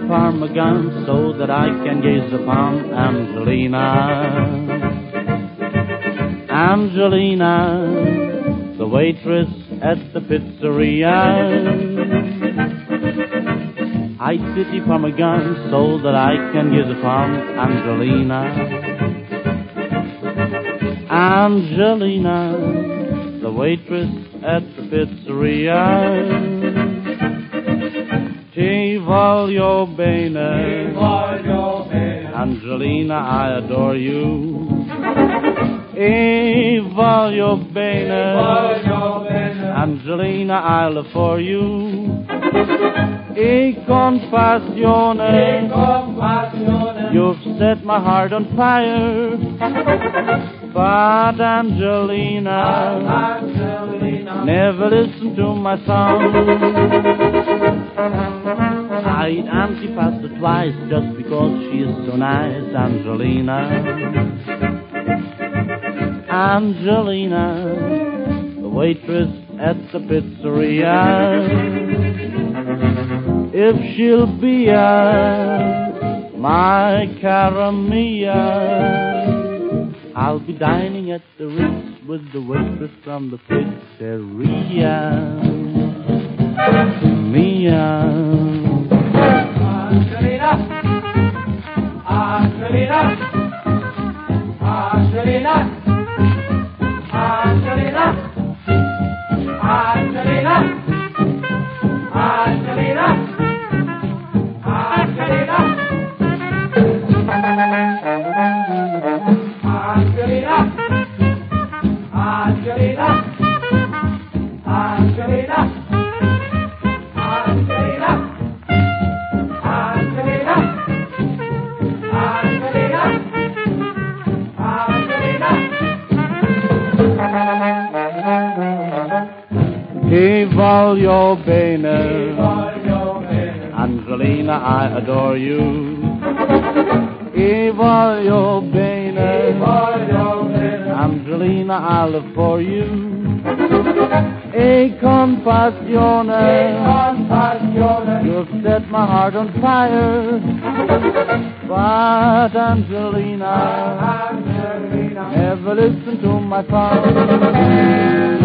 Parmesan so that I can gaze upon Angelina. Angelina, the waitress at the pizzeria. I pity Parmesan so that I can gaze upon Angelina. Angelina, the waitress at the pizzeria. Ti voglio bene, Angelina, I adore you. E voglio bene, Angelina, I live for you. E compassione, you've set my heart on fire. But Angelina, never listen to my song. I eat antipasta twice just because she is so nice, Angelina. Angelina, the waitress at the pizzeria. If she'll be my cara mia, I'll be dining at the Ritz with the waitress from the pizzeria. Mia. Angelina, Angelina, Angelina, Angelina, Angelina, Angelina, Angelina. Angelina, Angelina, Angelina, Angelina, Angelina, Angelina, Angelina. Ti voglio bene, Angelina, I adore you. Ti voglio bene, Angelina, I live for you. E compassione, you've set my heart on fire. But Angelina, never listen to my song.